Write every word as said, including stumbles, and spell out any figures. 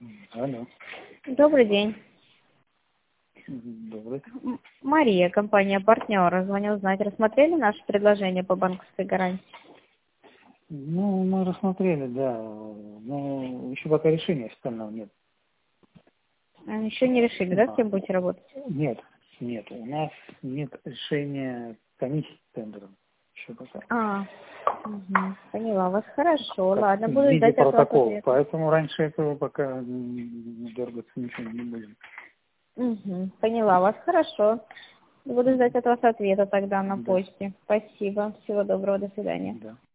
Алло. Добрый день. Добрый. М- Мария, компания «Партнер». Звоню узнать, рассмотрели наше предложение по банковской гарантии? Ну, мы рассмотрели, да. Но еще пока решения официального нет. А, Еще не решили, да, с Да. кем будете работать? Нет, нет. У нас нет решения комиссии тендера. Еще пока. А, мгм, поняла вас. Хорошо, Как ладно, в буду виде ждать от вас протокола. ответа. Поэтому раньше этого пока м, дергаться ничего не будем. Мгм, поняла вас. Хорошо. Буду ждать от вас ответа тогда на Да, почте. Спасибо. Всего доброго. До свидания. да.